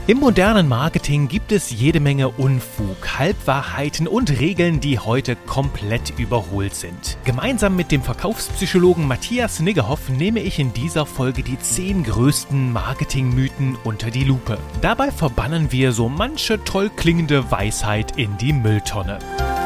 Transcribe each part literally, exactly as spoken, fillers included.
Im modernen Marketing gibt es jede Menge Unfug, Halbwahrheiten und Regeln, die heute komplett überholt sind. Gemeinsam mit dem Verkaufspsychologen Matthias Niggehoff nehme ich in dieser Folge die zehn größten Marketingmythen unter die Lupe. Dabei verbannen wir so manche toll klingende Weisheit in die Mülltonne.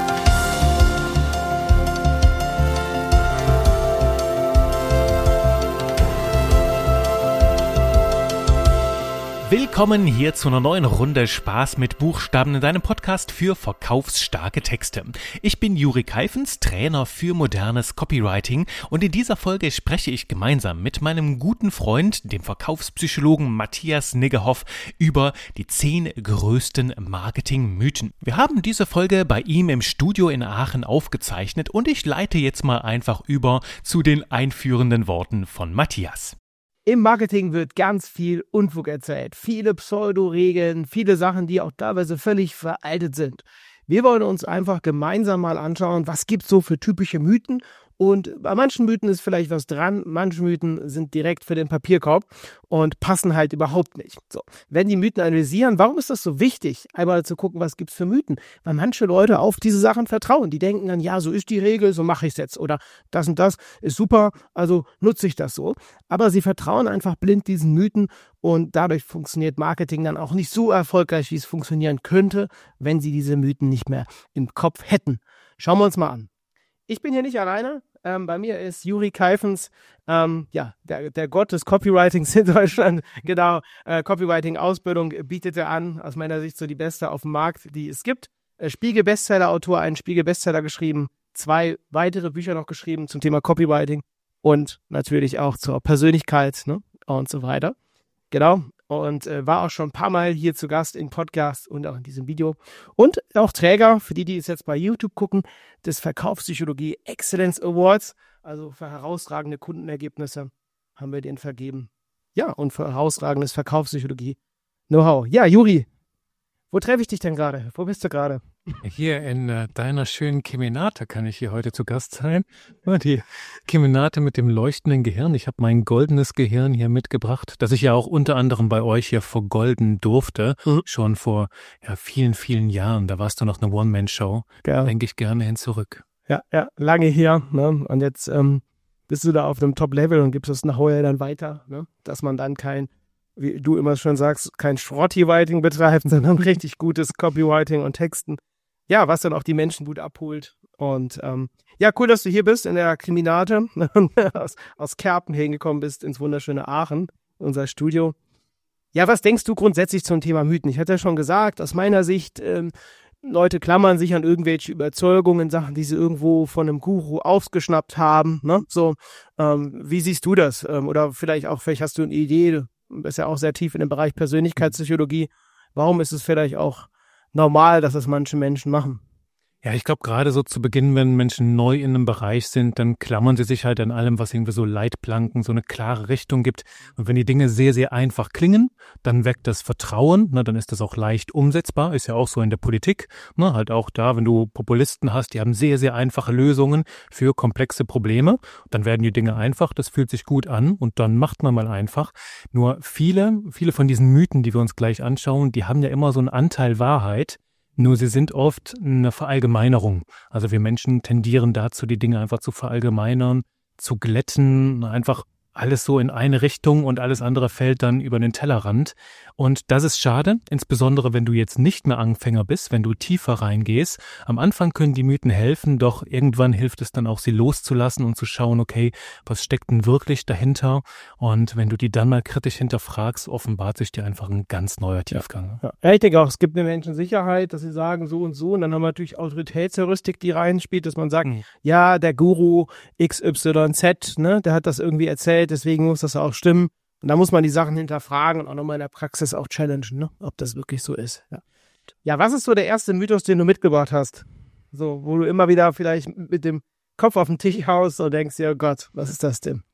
Willkommen hier zu einer neuen Runde Spaß mit Buchstaben in deinem Podcast für verkaufsstarke Texte. Ich bin Juri Keifens, Trainer für modernes Copywriting, und in dieser Folge spreche ich gemeinsam mit meinem guten Freund, dem Verkaufspsychologen Matthias Niggehoff, über die zehn größten Marketingmythen. Wir haben diese Folge bei ihm im Studio in Aachen aufgezeichnet und ich leite jetzt mal einfach über zu den einführenden Worten von Matthias. Im Marketing wird ganz viel Unfug erzählt, viele Pseudo-Regeln, viele Sachen, die auch teilweise völlig veraltet sind. Wir wollen uns einfach gemeinsam mal anschauen, was gibt es so für typische Mythen. Und bei manchen Mythen ist vielleicht was dran, manche Mythen sind direkt für den Papierkorb und passen halt überhaupt nicht. So, wenn die Mythen analysieren, warum ist das so wichtig, einmal zu gucken, was gibt es für Mythen? Weil manche Leute auf diese Sachen vertrauen. Die denken dann, ja, so ist die Regel, so mache ich es jetzt. Oder das und das ist super, also nutze ich das so. Aber sie vertrauen einfach blind diesen Mythen und dadurch funktioniert Marketing dann auch nicht so erfolgreich, wie es funktionieren könnte, wenn sie diese Mythen nicht mehr im Kopf hätten. Schauen wir uns mal an. Ich bin hier nicht alleine. Ähm, bei mir ist Juri Keifens, ähm, ja, der, der Gott des Copywritings in Deutschland. Genau, äh, Copywriting-Ausbildung bietet er an. Aus meiner Sicht so die beste auf dem Markt, die es gibt. Äh, Spiegel-Bestseller-Autor, einen Spiegel-Bestseller geschrieben, zwei weitere Bücher noch geschrieben zum Thema Copywriting und natürlich auch zur Persönlichkeit, ne, und so weiter. Genau. Und äh, war auch schon ein paar Mal hier zu Gast im Podcast und auch in diesem Video. Und auch Träger, für die, die es jetzt bei YouTube gucken, des Verkaufspsychologie Excellence Awards. Also für herausragende Kundenergebnisse haben wir den vergeben. Ja, und für herausragendes Verkaufspsychologie Know-how. Ja, Juri, wo treffe ich dich denn gerade? Wo bist du gerade? Hier in äh, deiner schönen Kemenate kann ich hier heute zu Gast sein. Die Kemenate mit dem leuchtenden Gehirn. Ich habe mein goldenes Gehirn hier mitgebracht, das ich ja auch unter anderem bei euch hier vergolden durfte, mhm. schon vor ja, vielen, vielen Jahren. Da warst du noch eine One-Man-Show. Da denke ich gerne hin zurück. Ja, ja, lange her. Ne? Und jetzt ähm, bist du da auf einem Top-Level und gibst es nachher dann weiter, ne? Dass man dann kein, wie du immer schon sagst, kein Schrotty-Writing betreibt, sondern richtig gutes Copywriting und Texten. Ja, was dann auch die Menschen gut abholt. Und ähm, ja, cool, dass du hier bist in der Kemenate, aus, aus Kerpen hingekommen bist ins wunderschöne Aachen, unser Studio. Ja, was denkst du grundsätzlich zum Thema Mythen? Ich hatte ja schon gesagt, aus meiner Sicht, ähm, Leute klammern sich an irgendwelche Überzeugungen, Sachen, die sie irgendwo von einem Guru aufgeschnappt haben. Ne? So, ähm, wie siehst du das? Ähm, oder vielleicht auch, vielleicht hast du eine Idee, du bist ja auch sehr tief in dem Bereich Persönlichkeitspsychologie. Warum ist es vielleicht auch normal, dass es manche Menschen machen? Ja, ich glaube, gerade so zu Beginn, wenn Menschen neu in einem Bereich sind, dann klammern sie sich halt an allem, was irgendwie so Leitplanken, so eine klare Richtung gibt. Und wenn die Dinge sehr, sehr einfach klingen, dann weckt das Vertrauen, ne, dann ist das auch leicht umsetzbar, ist ja auch so in der Politik, ne, halt auch da, wenn du Populisten hast, die haben sehr, sehr einfache Lösungen für komplexe Probleme, dann werden die Dinge einfach, das fühlt sich gut an und dann macht man mal einfach. Nur viele, viele von diesen Mythen, die wir uns gleich anschauen, die haben ja immer so einen Anteil Wahrheit. Nur sie sind oft eine Verallgemeinerung. Also wir Menschen tendieren dazu, die Dinge einfach zu verallgemeinern, zu glätten, einfach alles so in eine Richtung und alles andere fällt dann über den Tellerrand. Und das ist schade, insbesondere wenn du jetzt nicht mehr Anfänger bist, wenn du tiefer reingehst. Am Anfang können die Mythen helfen, doch irgendwann hilft es dann auch, sie loszulassen und zu schauen, okay, was steckt denn wirklich dahinter? Und wenn du die dann mal kritisch hinterfragst, offenbart sich dir einfach ein ganz neuer Tiefgang. Ja, ja. Ich denke auch, es gibt den Menschen Sicherheit, dass sie sagen so und so. Und dann haben wir natürlich Autoritätsheuristik, die reinspielt, dass man sagt, mhm. ja, der Guru X Y Z, ne, der hat das irgendwie erzählt, deswegen muss das auch stimmen. Und da muss man die Sachen hinterfragen und auch nochmal in der Praxis auch challengen, ne? Ob das wirklich so ist. Ja. ja, was ist so der erste Mythos, den du mitgebracht hast? So, wo du immer wieder vielleicht mit dem Kopf auf den Tisch haust und denkst, ja Gott, was ist das denn?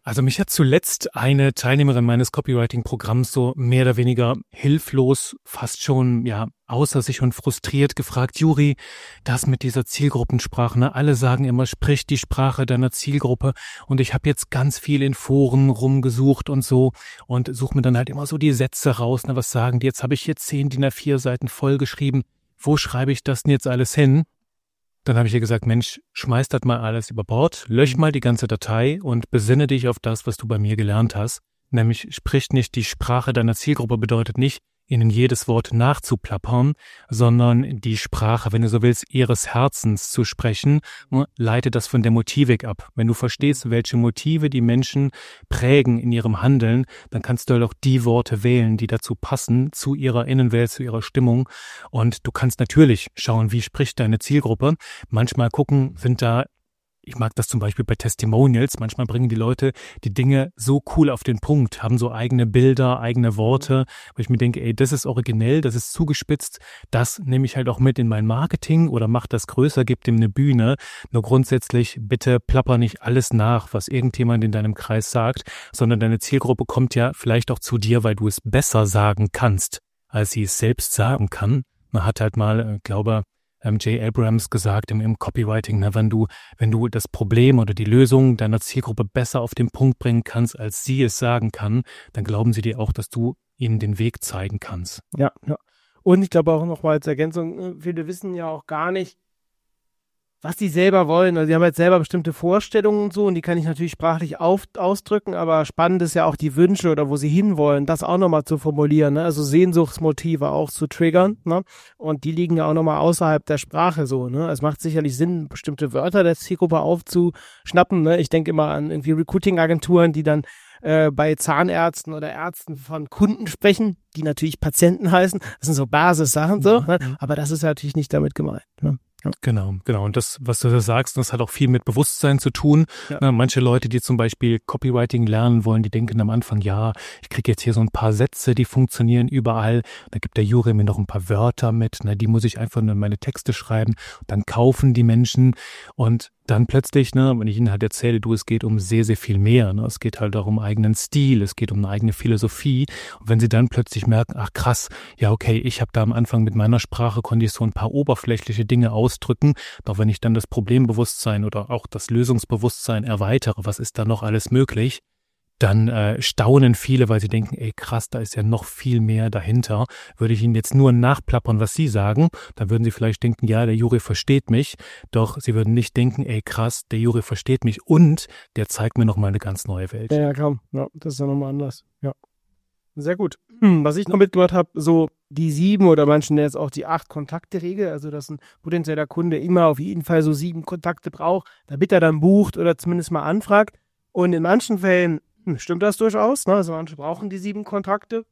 Also mich hat zuletzt eine Teilnehmerin meines Copywriting-Programms so mehr oder weniger hilflos, fast schon ja außer sich und frustriert gefragt, Juri, das mit dieser Zielgruppensprache, ne? Alle sagen immer, sprich die Sprache deiner Zielgruppe und ich habe jetzt ganz viel in Foren rumgesucht und so und suche mir dann halt immer so die Sätze raus, ne? Was sagen die? Jetzt habe ich hier zehn D I N A vier Seiten vollgeschrieben, wo schreibe ich das denn jetzt alles hin? Dann habe ich ihr gesagt, Mensch, schmeiß das mal alles über Bord, lösch mal die ganze Datei und besinne dich auf das, was du bei mir gelernt hast. Nämlich sprich nicht die Sprache deiner Zielgruppe, bedeutet nicht, ihnen jedes Wort nachzuplappern, sondern die Sprache, wenn du so willst, ihres Herzens zu sprechen, leite das von der Motivik ab. Wenn du verstehst, welche Motive die Menschen prägen in ihrem Handeln, dann kannst du halt auch die Worte wählen, die dazu passen, zu ihrer Innenwelt, zu ihrer Stimmung. Und du kannst natürlich schauen, wie spricht deine Zielgruppe. Manchmal gucken, sind da Ich mag das zum Beispiel bei Testimonials. Manchmal bringen die Leute die Dinge so cool auf den Punkt, haben so eigene Bilder, eigene Worte, wo ich mir denke, ey, das ist originell, das ist zugespitzt, das nehme ich halt auch mit in mein Marketing oder mach das größer, gib dem eine Bühne. Nur grundsätzlich, bitte plapper nicht alles nach, was irgendjemand in deinem Kreis sagt, sondern deine Zielgruppe kommt ja vielleicht auch zu dir, weil du es besser sagen kannst, als sie es selbst sagen kann. Man hat halt mal, glaube Jay Abrams gesagt im, im Copywriting, ne, wenn du, wenn du das Problem oder die Lösung deiner Zielgruppe besser auf den Punkt bringen kannst, als sie es sagen kann, dann glauben sie dir auch, dass du ihnen den Weg zeigen kannst. Ja, ja. Und ich glaube auch noch mal als Ergänzung, viele wissen ja auch gar nicht, was sie selber wollen. Also sie haben jetzt selber bestimmte Vorstellungen und so und die kann ich natürlich sprachlich auf, ausdrücken, aber spannend ist ja auch die Wünsche oder wo sie hinwollen, das auch nochmal zu formulieren, ne? Also Sehnsuchtsmotive auch zu triggern, ne? Und die liegen ja auch nochmal außerhalb der Sprache so, ne? Es macht sicherlich Sinn, bestimmte Wörter der Zielgruppe aufzuschnappen, ne? Ich denke immer an irgendwie Recruiting-Agenturen, die dann äh, bei Zahnärzten oder Ärzten von Kunden sprechen, die natürlich Patienten heißen. Das sind so Basissachen so, ne? Aber das ist natürlich nicht damit gemeint, ne? Ja. Genau, genau. Und das, was du da sagst, das hat auch viel mit Bewusstsein zu tun. Ja. Na, manche Leute, die zum Beispiel Copywriting lernen wollen, die denken am Anfang, ja, ich kriege jetzt hier so ein paar Sätze, die funktionieren überall. Da gibt der Juri mir noch ein paar Wörter mit, na, die muss ich einfach nur in meine Texte schreiben. Dann kaufen die Menschen und dann plötzlich, ne, wenn ich ihnen halt erzähle, du, es geht um sehr, sehr viel mehr. Ne? Es geht halt auch um eigenen Stil, es geht um eine eigene Philosophie. Und wenn sie dann plötzlich merken, ach krass, ja okay, ich habe da am Anfang mit meiner Sprache, konnte ich so ein paar oberflächliche Dinge ausdrücken. Doch wenn ich dann das Problembewusstsein oder auch das Lösungsbewusstsein erweitere, was ist da noch alles möglich, dann äh, staunen viele, weil sie denken, ey krass, da ist ja noch viel mehr dahinter. Würde ich ihnen jetzt nur nachplappern, was sie sagen, dann würden sie vielleicht denken, ja, der Juri versteht mich. Doch sie würden nicht denken, ey krass, der Juri versteht mich und der zeigt mir nochmal eine ganz neue Welt. Ja, ja, komm, ja, das ist ja nochmal anders. Ja, sehr gut. Hm, was ich noch mitgemacht habe, so die sieben oder manchen jetzt auch die acht Kontakte-Regel, also dass ein potenzieller Kunde immer auf jeden Fall so sieben Kontakte braucht, damit er dann bucht oder zumindest mal anfragt. Und in manchen Fällen stimmt das durchaus, ne? Also manche brauchen die sieben Kontakte.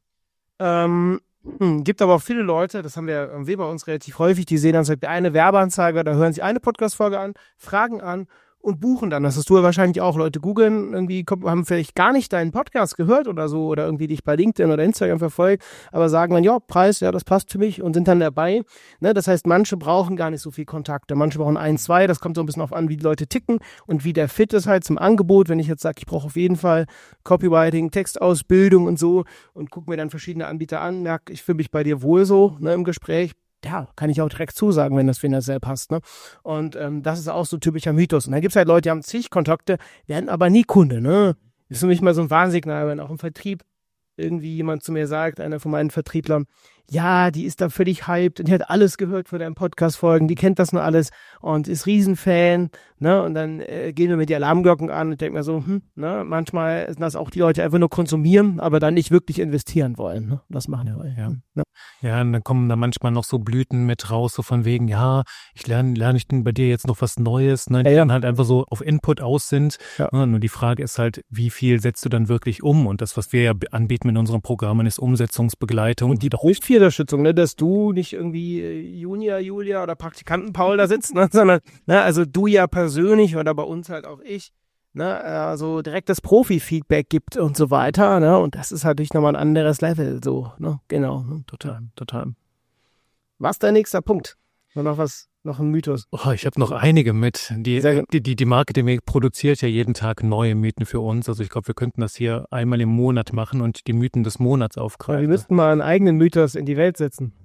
Ähm, gibt aber auch viele Leute, das haben wir, haben wir bei uns relativ häufig, die sehen dann so eine Werbeanzeige, da hören sie eine Podcast-Folge an, fragen an und buchen dann. Das hast du ja wahrscheinlich auch. Leute googeln, irgendwie haben vielleicht gar nicht deinen Podcast gehört oder so oder irgendwie dich bei LinkedIn oder Instagram verfolgt, aber sagen dann, ja, Preis, ja, das passt für mich und sind dann dabei. Ne? Das heißt, manche brauchen gar nicht so viel Kontakte. Manche brauchen ein, zwei. Das kommt so ein bisschen auf an, wie die Leute ticken und wie der Fit ist halt zum Angebot. Wenn ich jetzt sage, ich brauche auf jeden Fall Copywriting, Textausbildung und so und gucke mir dann verschiedene Anbieter an, merke, ich fühle mich bei dir wohl so, ne, im Gespräch. Ja, kann ich auch direkt zusagen, wenn das finanziell passt, ne? Und ähm, das ist auch so typischer Mythos. Und dann gibt's halt Leute, die haben zig Kontakte, werden aber nie Kunde, ne? Das ist für mich mal so ein Warnsignal, wenn auch im Vertrieb irgendwie jemand zu mir sagt, einer von meinen Vertrieblern, ja, die ist da völlig hyped und die hat alles gehört von deinen Podcast-Folgen, die kennt das nur alles und ist Riesenfan, ne, und dann äh, gehen wir mit die Alarmglocken an und denken mir so, hm, ne, manchmal sind das auch die Leute, die einfach nur konsumieren, aber dann nicht wirklich investieren wollen, ne, das machen wir, ja. Ja. Ja, und dann kommen da manchmal noch so Blüten mit raus, so von wegen, ja, ich lerne, lerne ich denn bei dir jetzt noch was Neues, ne, die ja, ja. dann halt einfach so auf Input aus sind, ja. Ne, nur die Frage ist halt, wie viel setzt du dann wirklich um und das, was wir ja anbieten in unseren Programmen, ist Umsetzungsbegleitung. Und die braucht viel Unterstützung, ne, dass du nicht irgendwie Junior, Julia oder Praktikanten Paul da sitzt, ne, sondern, ne, also du ja persönlich oder bei uns halt auch ich, ne, also direkt das Profi-Feedback gibt und so weiter, ne, und das ist natürlich nochmal ein anderes Level, so, ne, genau. Ne? Total, total. Was ist dein nächster Punkt? Noch was noch ein Mythos? Oh, ich habe noch einige mit. Die, die, die, die Marketing produziert ja jeden Tag neue Mythen für uns. Also ich glaube, wir könnten das hier einmal im Monat machen und die Mythen des Monats aufgreifen. Wir müssten mal einen eigenen Mythos in die Welt setzen.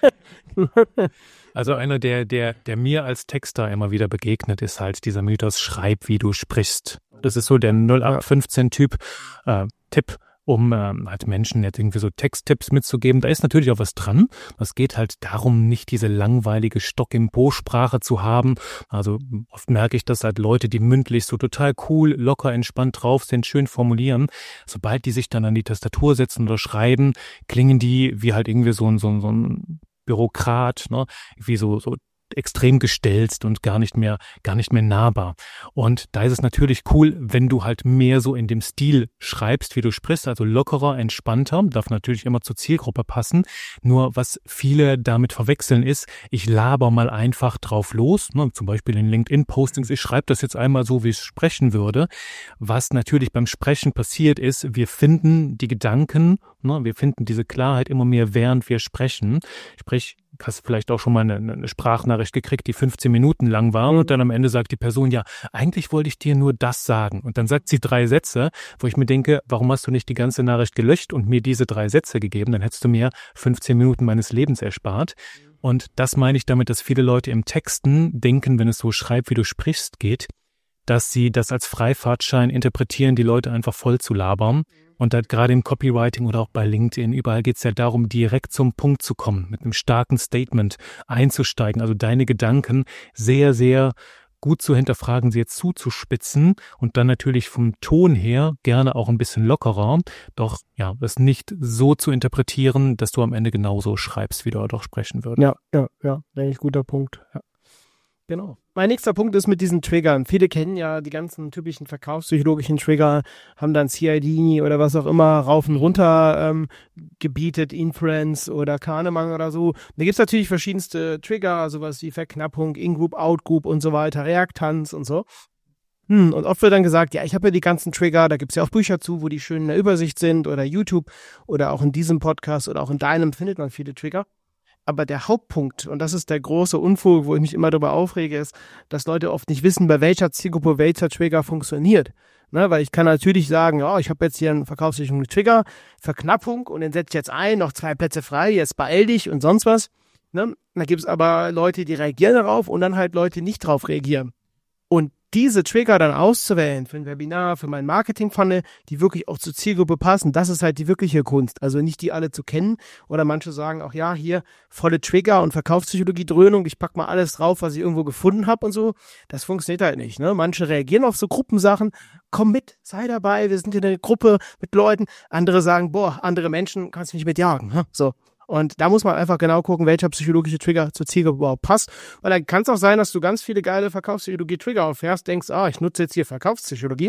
Also einer, der, der, der mir als Texter immer wieder begegnet, ist halt dieser Mythos, schreib, wie du sprichst. Das ist so der null acht fünfzehn Typ, äh, Tipp, um ähm, halt Menschen jetzt irgendwie so Texttipps mitzugeben. Da ist natürlich auch was dran. Es geht halt darum, nicht diese langweilige Stock-im-Po-Sprache zu haben. Also oft merke ich, dass halt Leute, die mündlich so total cool, locker, entspannt drauf sind, schön formulieren, sobald die sich dann an die Tastatur setzen oder schreiben, klingen die wie halt irgendwie so ein, so ein, so ein Bürokrat, ne, wie so, so extrem gestelzt und gar nicht mehr, gar nicht mehr nahbar. Und da ist es natürlich cool, wenn du halt mehr so in dem Stil schreibst, wie du sprichst, also lockerer, entspannter, darf natürlich immer zur Zielgruppe passen. Nur was viele damit verwechseln ist, ich laber mal einfach drauf los, ne, zum Beispiel in LinkedIn-Postings, ich schreibe das jetzt einmal so, wie ich sprechen würde. Was natürlich beim Sprechen passiert ist, wir finden die Gedanken, ne, wir finden diese Klarheit immer mehr, während wir sprechen. Sprich, hast du vielleicht auch schon mal eine, eine Sprachnachricht gekriegt, die fünfzehn Minuten lang war und dann am Ende sagt die Person, ja, eigentlich wollte ich dir nur das sagen. Und dann sagt sie drei Sätze, wo ich mir denke, warum hast du nicht die ganze Nachricht gelöscht und mir diese drei Sätze gegeben? Dann hättest du mir fünfzehn Minuten meines Lebens erspart. Und das meine ich damit, dass viele Leute im Texten denken, wenn es so schreib, wie du sprichst geht, dass sie das als Freifahrtschein interpretieren, die Leute einfach voll zu labern. Und halt gerade im Copywriting oder auch bei LinkedIn, überall geht es ja darum, direkt zum Punkt zu kommen, mit einem starken Statement einzusteigen, also deine Gedanken sehr, sehr gut zu hinterfragen, sie jetzt zuzuspitzen und dann natürlich vom Ton her gerne auch ein bisschen lockerer, doch ja, das nicht so zu interpretieren, dass du am Ende genauso schreibst, wie du auch sprechen würdest. Ja, ja, ja, denke ich, guter Punkt. Ja. Genau. Mein nächster Punkt ist mit diesen Triggern. Viele kennen ja die ganzen typischen verkaufspsychologischen Trigger, haben dann C I D oder was auch immer rauf und runter ähm, gebietet, Influence oder Kahnemann oder so. Da gibt es natürlich verschiedenste Trigger, sowas wie Verknappung, In-Group, Out-Group und so weiter, Reaktanz und so. Hm, und oft wird dann gesagt, ja, ich habe ja die ganzen Trigger, da gibt es ja auch Bücher zu, wo die schön in der Übersicht sind oder YouTube oder auch in diesem Podcast oder auch in deinem findet man viele Trigger. Aber der Hauptpunkt, und das ist der große Unfug, wo ich mich immer darüber aufrege, ist, dass Leute oft nicht wissen, bei welcher Zielgruppe welcher Trigger funktioniert. Ne, weil ich kann natürlich sagen, ja, ich habe jetzt hier einen verkaufspsychologischen Trigger, Verknappung, und den setze ich jetzt ein, noch zwei Plätze frei, jetzt beeil dich und sonst was. Ne? Da gibt es aber Leute, die reagieren darauf und dann halt Leute, die nicht drauf reagieren. Und diese Trigger dann auszuwählen für ein Webinar, für mein Marketing-Funnel, die wirklich auch zur Zielgruppe passen, das ist halt die wirkliche Kunst. Also nicht die alle zu kennen oder manche sagen auch, ja, hier volle Trigger und Verkaufspsychologie-Dröhnung, ich pack mal alles drauf, was ich irgendwo gefunden habe und so. Das funktioniert halt nicht. Ne? Manche reagieren auf so Gruppensachen, komm mit, sei dabei, wir sind in einer Gruppe mit Leuten. Andere sagen, boah, andere Menschen kannst du nicht mitjagen. Ne? So. Und da muss man einfach genau gucken, welcher psychologische Trigger zur Zielgruppe überhaupt passt. Weil dann kann es auch sein, dass du ganz viele geile Verkaufspsychologie-Trigger auffährst, denkst, ah, ich nutze jetzt hier Verkaufspsychologie.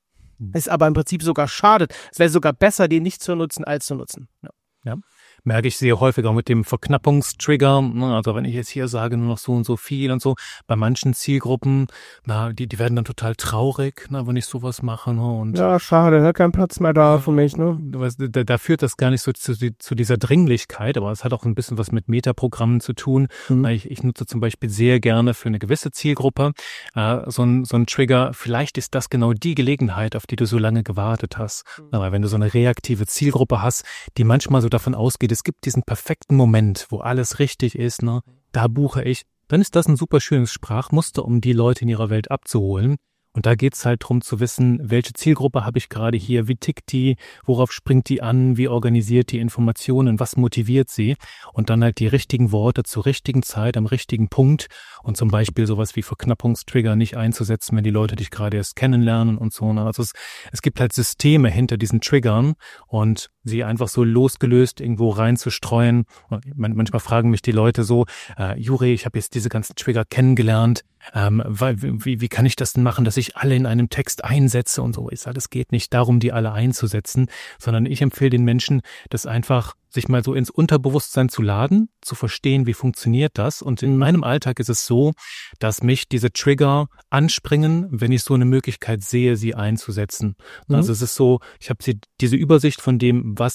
Ist aber im Prinzip sogar schadet. Es wäre sogar besser, den nicht zu nutzen, als zu nutzen. Ja. Ja. Merke ich sehr häufiger mit dem Verknappungstrigger. Also wenn ich jetzt hier sage, nur noch so und so viel und so. Bei manchen Zielgruppen, na, die, die werden dann total traurig, na, wenn ich sowas mache. Ne, und ja, schade, da kein Platz mehr da für mich. Ne? Da, da führt das gar nicht so zu, zu dieser Dringlichkeit, aber es hat auch ein bisschen was mit Metaprogrammen zu tun. Mhm. Ich, ich nutze zum Beispiel sehr gerne für eine gewisse Zielgruppe äh, so ein, so ein Trigger. Vielleicht ist das genau die Gelegenheit, auf die du so lange gewartet hast. Mhm. Aber wenn du so eine reaktive Zielgruppe hast, die manchmal so davon ausgeht, es gibt diesen perfekten Moment, wo alles richtig ist, ne? Da buche ich, dann ist das ein super schönes Sprachmuster, um die Leute in ihrer Welt abzuholen. Und da geht's halt drum zu wissen, welche Zielgruppe habe ich gerade hier, wie tickt die, worauf springt die an, wie organisiert die Informationen, was motiviert sie und dann halt die richtigen Worte zur richtigen Zeit, am richtigen Punkt und zum Beispiel sowas wie Verknappungstrigger nicht einzusetzen, wenn die Leute dich gerade erst kennenlernen und so. Also es, es gibt halt Systeme hinter diesen Triggern und sie einfach so losgelöst irgendwo reinzustreuen. Manchmal fragen mich die Leute so, äh, Juri, ich habe jetzt diese ganzen Trigger kennengelernt, ähm, wie, wie kann ich das denn machen, dass ich alle in einem Text einsetze und so. Ich sage, es geht nicht darum, die alle einzusetzen, sondern ich empfehle den Menschen, das einfach sich mal so ins Unterbewusstsein zu laden, zu verstehen, wie funktioniert das. Und in meinem Alltag ist es so, dass mich diese Trigger anspringen, wenn ich so eine Möglichkeit sehe, sie einzusetzen. Mhm. Also es ist so, ich habe diese Übersicht von dem, was ich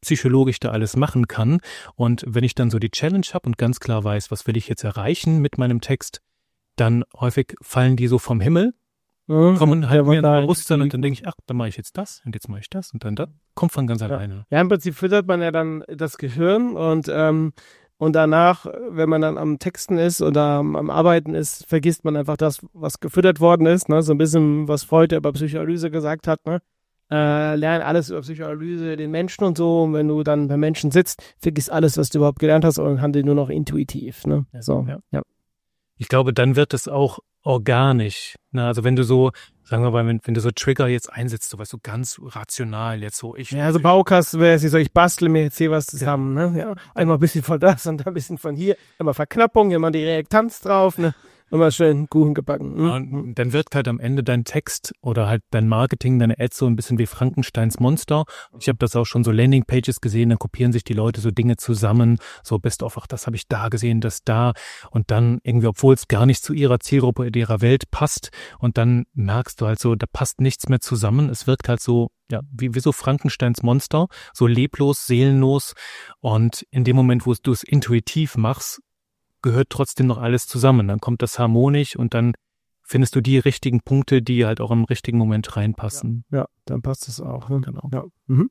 psychologisch da alles machen kann. Und wenn ich dann so die Challenge habe und ganz klar weiß, was will ich jetzt erreichen mit meinem Text, dann häufig fallen die so vom Himmel, mhm. kommen halt mir ins Bewusstsein und dann denke ich, ach, dann mache ich jetzt das und jetzt mache ich das und dann das. Kommt von ganz ja. alleine. Ja, im Prinzip füttert man ja dann das Gehirn und ähm, und danach, wenn man dann am Texten ist oder am, am Arbeiten ist, vergisst man einfach das, was gefüttert worden ist. Ne? So ein bisschen, was Freud über Psychoanalyse gesagt hat. Ne? Äh, lern alles über Psychoanalyse, den Menschen und so. Und wenn du dann bei Menschen sitzt, vergiss alles, was du überhaupt gelernt hast und handel nur noch intuitiv. Ne? So, ja. ja. Ich glaube, dann wird es auch organisch. Na, also wenn du so, sagen wir mal, wenn, wenn du so Trigger jetzt einsetzt, so was so ganz rational jetzt so, ich. Ja, also Baukasten wäre es so, ich bastle mir jetzt hier was zusammen, ne? Ja, einmal ein bisschen von das und ein bisschen von hier, immer Verknappung, immer die Reaktanz drauf, ne? Immer schön Kuchen gebacken. Mhm. Und dann wird halt am Ende dein Text oder halt dein Marketing, deine Ads so ein bisschen wie Frankensteins Monster. Ich habe das auch schon so Landingpages gesehen, dann kopieren sich die Leute so Dinge zusammen, so best of, ach, das habe ich da gesehen, das da und dann irgendwie, obwohl es gar nicht zu ihrer Zielgruppe, ihrer Welt passt und dann merkst du halt so, da passt nichts mehr zusammen. Es wirkt halt so, ja, wie, wie so Frankensteins Monster, so leblos, seelenlos und in dem Moment, wo du es intuitiv machst, gehört trotzdem noch alles zusammen. Dann kommt das harmonisch und dann findest du die richtigen Punkte, die halt auch im richtigen Moment reinpassen. Ja, ja, dann passt es auch. Ne? Genau. Ja. Mhm.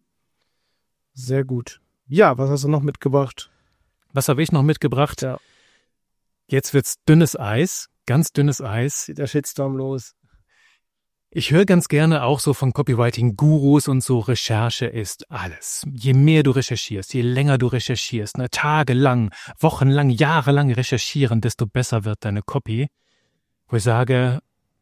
Sehr gut. Ja, was hast du noch mitgebracht? Was habe ich noch mitgebracht? Ja. Jetzt wird's dünnes Eis, ganz dünnes Eis. Geht der Shitstorm los. Ich höre ganz gerne auch so von Copywriting-Gurus und so, Recherche ist alles. Je mehr du recherchierst, je länger du recherchierst, ne, tagelang, wochenlang, jahrelang recherchieren, desto besser wird deine Copy. Wo ich sage,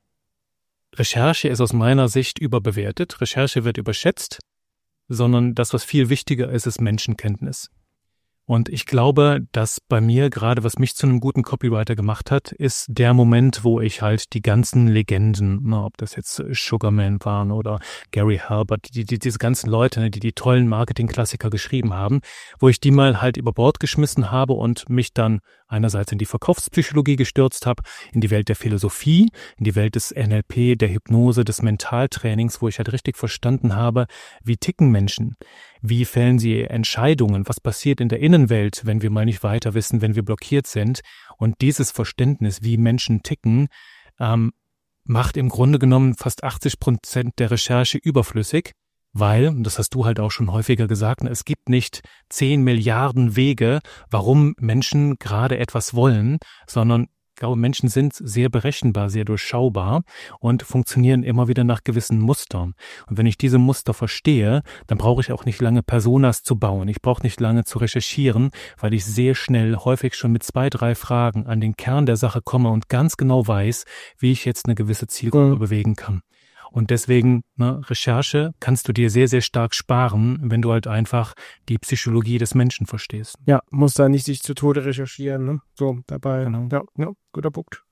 Recherche ist aus meiner Sicht überbewertet, Recherche wird überschätzt, sondern das, was viel wichtiger ist, ist Menschenkenntnis. Und ich glaube, dass bei mir, gerade was mich zu einem guten Copywriter gemacht hat, ist der Moment, wo ich halt die ganzen Legenden, na, ob das jetzt Sugarman waren oder Gary Halbert, die, die, diese ganzen Leute, die die tollen Marketing-Klassiker geschrieben haben, wo ich die mal halt über Bord geschmissen habe und mich dann einerseits in die Verkaufspsychologie gestürzt habe, in die Welt der Philosophie, in die Welt des N L P, der Hypnose, des Mentaltrainings, wo ich halt richtig verstanden habe, wie ticken Menschen, wie fällen sie Entscheidungen, was passiert in der Innenwelt, wenn wir mal nicht weiter wissen, wenn wir blockiert sind. Und dieses Verständnis, wie Menschen ticken, ähm, macht im Grunde genommen fast achtzig Prozent der Recherche überflüssig, weil, und das hast du halt auch schon häufiger gesagt, es gibt nicht zehn Milliarden Wege, warum Menschen gerade etwas wollen, sondern ich glaube, Menschen sind sehr berechenbar, sehr durchschaubar und funktionieren immer wieder nach gewissen Mustern. Und wenn ich diese Muster verstehe, dann brauche ich auch nicht lange Personas zu bauen. Ich brauche nicht lange zu recherchieren, weil ich sehr schnell, häufig schon mit zwei, drei Fragen an den Kern der Sache komme und ganz genau weiß, wie ich jetzt eine gewisse Zielgruppe mhm. bewegen kann. Und deswegen, ne, Recherche kannst du dir sehr, sehr stark sparen, wenn du halt einfach die Psychologie des Menschen verstehst. Ja, musst da nicht sich zu Tode recherchieren, ne? So, dabei. Genau. Ja, ja, guter Punkt.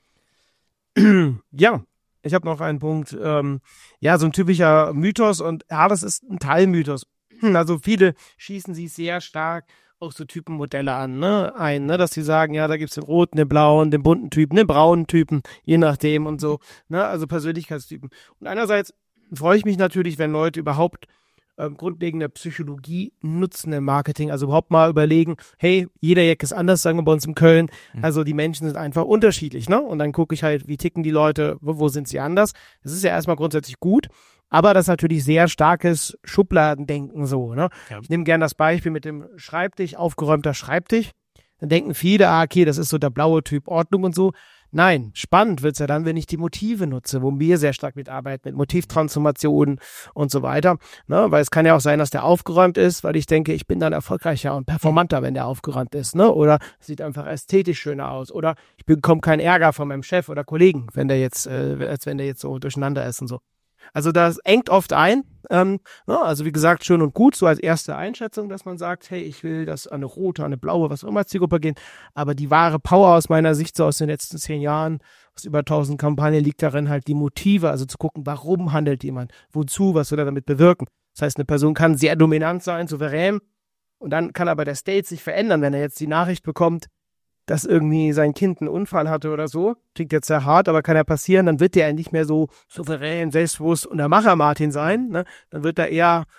Ja, ja, ich habe noch einen Punkt. Ähm, ja, so ein typischer Mythos und ja, das ist ein Teilmythos. Also viele schießen sich sehr stark auch so Typenmodelle an, ne, ein, ne, dass sie sagen, ja, da gibt's den roten, den blauen, den bunten Typen, den braunen Typen, je nachdem und so, ne, also Persönlichkeitstypen. Und einerseits freue ich mich natürlich, wenn Leute überhaupt ähm, grundlegende Psychologie nutzen im Marketing, also überhaupt mal überlegen, hey, jeder Jack ist anders, sagen wir bei uns in Köln, also die Menschen sind einfach unterschiedlich, ne, und dann gucke ich halt, wie ticken die Leute, wo, wo sind sie anders, das ist ja erstmal grundsätzlich gut. Aber das ist natürlich sehr starkes Schubladendenken so, ne? Ja. Ich nehme gerne das Beispiel mit dem Schreibtisch, aufgeräumter Schreibtisch. Dann denken viele, ah, okay, das ist so der blaue Typ Ordnung und so. Nein, spannend wird's ja dann, wenn ich die Motive nutze, wo wir sehr stark mitarbeiten, mit Motivtransformationen und so weiter. Ne? Weil es kann ja auch sein, dass der aufgeräumt ist, weil ich denke, ich bin dann erfolgreicher und performanter, wenn der aufgeräumt ist. Ne? Oder es sieht einfach ästhetisch schöner aus. Oder ich bekomme keinen Ärger von meinem Chef oder Kollegen, wenn der jetzt, äh, als wenn der jetzt so durcheinander ist und so. Also das engt oft ein, ähm, ne, also wie gesagt, schön und gut, so als erste Einschätzung, dass man sagt, hey, ich will, dass eine rote, eine blaue, was auch immer als Zielgruppe gehen, aber die wahre Power aus meiner Sicht, so aus den letzten zehn Jahren, aus über tausend Kampagnen, liegt darin halt die Motive, also zu gucken, warum handelt jemand, wozu, was will er damit bewirken. Das heißt, eine Person kann sehr dominant sein, souverän, und dann kann aber der State sich verändern, wenn er jetzt die Nachricht bekommt, dass irgendwie sein Kind einen Unfall hatte oder so, klingt jetzt sehr hart, aber kann ja passieren, dann wird der nicht mehr so souverän, selbstbewusst und der Macher Martin sein, ne? Dann wird er eher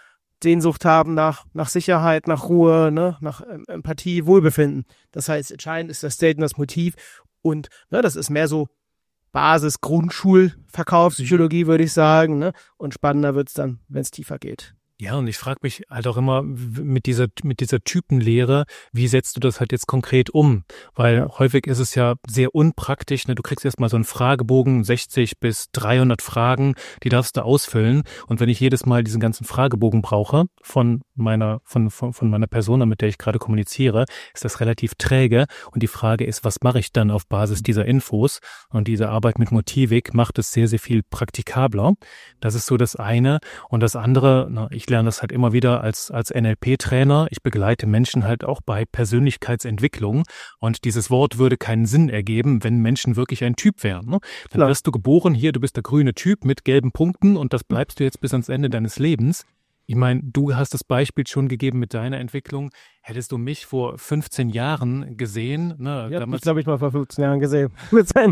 Sehnsucht haben nach, nach Sicherheit, nach Ruhe, ne, nach Empathie, Wohlbefinden. Das heißt, entscheidend ist das State und das Motiv. Und ne, das ist mehr so Basis, Grundschulverkaufspsychologie, würde ich sagen. Ne? Und spannender wird's dann, wenn es tiefer geht. Ja, und ich frage mich halt auch immer mit dieser mit dieser Typenlehre, wie setzt du das halt jetzt konkret um? Weil ja. häufig ist es ja sehr unpraktisch, ne? Du kriegst erstmal so einen Fragebogen, sechzig bis dreihundert Fragen, die darfst du ausfüllen. Und wenn ich jedes Mal diesen ganzen Fragebogen brauche von meiner von von, von meiner Person, mit der ich gerade kommuniziere, ist das relativ träge. Und die Frage ist, was mache ich dann auf Basis dieser Infos? Und diese Arbeit mit Motivik macht es sehr, sehr viel praktikabler. Das ist so das eine. Und das andere, na, ich Ich lerne das halt immer wieder als als N L P-Trainer. Ich begleite Menschen halt auch bei Persönlichkeitsentwicklung. Und dieses Wort würde keinen Sinn ergeben, wenn Menschen wirklich ein Typ wären. Ne? Dann Klar. wirst du geboren, hier, du bist der grüne Typ mit gelben Punkten und das bleibst du jetzt bis ans Ende deines Lebens. Ich meine, du hast das Beispiel schon gegeben mit deiner Entwicklung. Hättest du mich vor fünfzehn Jahren gesehen? Ne, ja, damals, ich glaube, ich mal vor fünfzehn Jahren gesehen. Mit seinen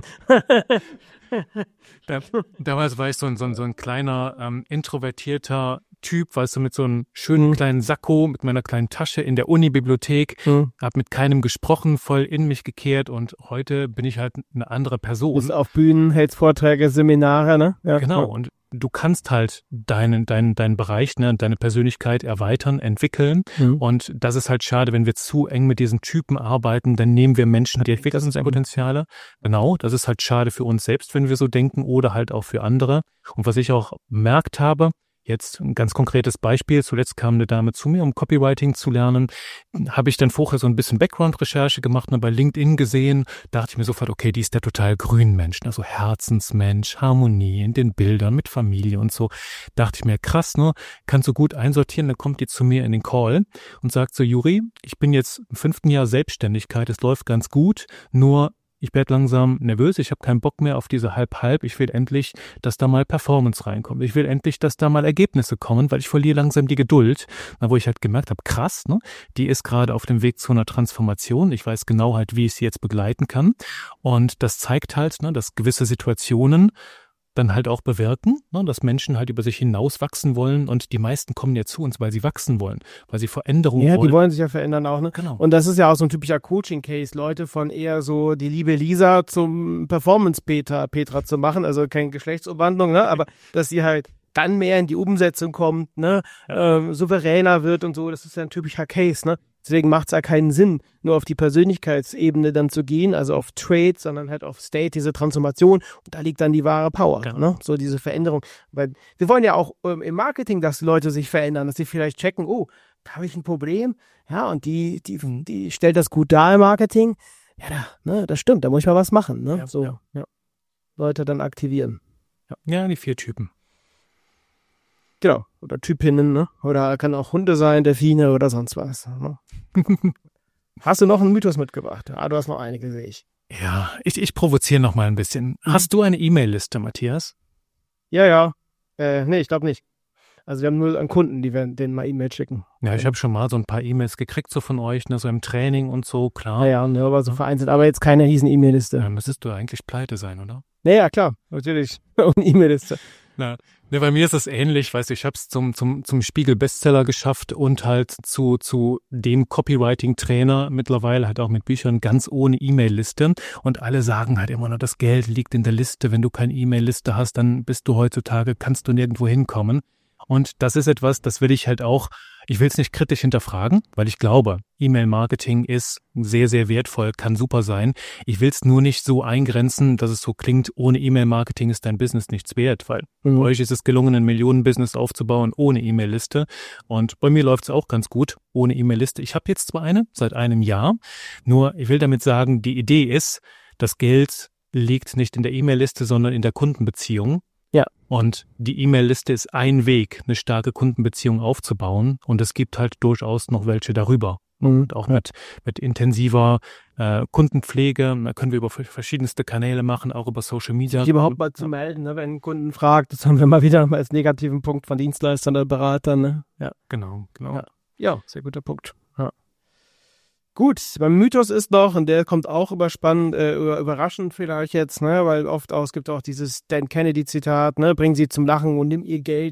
da, damals war ich so ein, so ein, so ein kleiner, ähm, introvertierter Typ, weißt du, mit so einem schönen mhm. kleinen Sakko, mit meiner kleinen Tasche in der Uni-Bibliothek, mhm. hab mit keinem gesprochen, voll in mich gekehrt und heute bin ich halt eine andere Person. Bist auf Bühnen, hältst Vorträge, Seminare, ne? Ja. Genau, und du kannst halt deinen, deinen, deinen Bereich, ne, deine Persönlichkeit erweitern, entwickeln. Mhm. Und das ist halt schade, wenn wir zu eng mit diesen Typen arbeiten, dann nehmen wir Menschen, die entwickeln seine Potenziale. Genau, das ist halt schade für uns selbst, wenn wir so denken oder halt auch für andere. Und was ich auch bemerkt habe, jetzt ein ganz konkretes Beispiel. Zuletzt kam eine Dame zu mir, um Copywriting zu lernen. Habe ich dann vorher so ein bisschen Background-Recherche gemacht, ne, bei LinkedIn gesehen. Dachte ich mir sofort, okay, die ist der total grünen Mensch, also Herzensmensch, Harmonie in den Bildern mit Familie und so. Dachte ich mir, krass, ne, kannst du gut einsortieren. Dann kommt die zu mir in den Call und sagt so, Juri, ich bin jetzt im fünften Jahr Selbstständigkeit, es läuft ganz gut, nur ich werde langsam nervös, ich habe keinen Bock mehr auf diese Halb-Halb. Ich will endlich, dass da mal Performance reinkommt. Ich will endlich, dass da mal Ergebnisse kommen, weil ich verliere langsam die Geduld. Na, wo ich halt gemerkt habe, krass, ne? Die ist gerade auf dem Weg zu einer Transformation. Ich weiß genau halt, wie ich sie jetzt begleiten kann. Und das zeigt halt, ne, dass gewisse Situationen dann halt auch bewirken, ne, dass Menschen halt über sich hinaus wachsen wollen und die meisten kommen ja zu uns, weil sie wachsen wollen, weil sie Veränderungen ja, wollen. Ja, die wollen sich ja verändern auch, ne? Genau. Und das ist ja auch so ein typischer Coaching-Case, Leute von eher so die liebe Lisa zum Performance-Petra Petra zu machen, also keine Geschlechtsumwandlung, ne? Aber dass sie halt dann mehr in die Umsetzung kommt, ne? Ja. Ähm, souveräner wird und so, das ist ja ein typischer Case, ne? Deswegen macht es ja keinen Sinn, nur auf die Persönlichkeitsebene dann zu gehen, also auf Traits, sondern halt auf State, diese Transformation. Und da liegt dann die wahre Power, genau. Ne? So diese Veränderung. Weil wir wollen ja auch ähm, im Marketing, dass Leute sich verändern, dass sie vielleicht checken, oh, da habe ich ein Problem. Ja, und die, die, die stellt das gut dar im Marketing. Ja, da, ne, das stimmt, da muss ich mal was machen. Ne? Ja, so, ja. Ja. Leute dann aktivieren. Ja. ja, die vier Typen. Genau, oder Typinnen, ne? Oder kann auch Hunde sein, Delfine oder sonst was. Ne? Hast du noch einen Mythos mitgebracht? Ah, du hast noch einige, sehe ich. Ja, ich, ich provoziere noch mal ein bisschen. Mhm. Hast du eine E-Mail-Liste, Matthias? Ja, ja. Äh, nee, ich glaube nicht. Also wir haben nur an Kunden, die werden denen mal E-Mails schicken. Ja, ich habe schon mal so ein paar E-Mails gekriegt, so von euch, ne, so im Training und so, klar. Ja, ja, ne, aber so vereinzelt, aber jetzt keine riesen E-Mail-Liste. Ja, müsstest du eigentlich pleite sein, oder? Naja, klar, natürlich. Ohne E-Mail-Liste. Na, ne, bei mir ist es ähnlich, weißt du, ich habe es zum zum zum Spiegel-Bestseller geschafft und halt zu zu dem Copywriting-Trainer mittlerweile halt auch mit Büchern ganz ohne E-Mail-Liste und alle sagen halt immer nur, das Geld liegt in der Liste, wenn du keine E-Mail-Liste hast, dann bist du heutzutage, kannst du nirgendwo hinkommen. Und das ist etwas, das will ich halt auch, ich will es nicht kritisch hinterfragen, weil ich glaube, E-Mail-Marketing ist sehr, sehr wertvoll, kann super sein. Ich will es nur nicht so eingrenzen, dass es so klingt, ohne E-Mail-Marketing ist dein Business nichts wert, weil mhm. bei euch ist es gelungen, ein Millionen-Business aufzubauen ohne E-Mail-Liste. Und bei mir läuft es auch ganz gut ohne E-Mail-Liste. Ich habe jetzt zwar eine, seit einem Jahr, nur ich will damit sagen, die Idee ist, das Geld liegt nicht in der E-Mail-Liste, sondern in der Kundenbeziehung. Ja. Und die E-Mail-Liste ist ein Weg, eine starke Kundenbeziehung aufzubauen. Und es gibt halt durchaus noch welche darüber. Mhm. Und auch mit, mit intensiver äh, Kundenpflege. Da können wir über verschiedenste Kanäle machen, auch über Social Media. Sich überhaupt mal zu melden, ne, wenn ein Kunden fragt. Das haben wir mal wieder als negativen Punkt von Dienstleistern oder Beratern. Ne? Ja, genau, genau. Ja. Ja, sehr guter Punkt. Ja. Gut, beim Mythos ist noch, und der kommt auch überspannend, äh, überraschend vielleicht jetzt, ne, weil oft auch, es gibt auch dieses Dan Kennedy-Zitat, ne, bringen Sie zum Lachen und nimm Ihr Geld.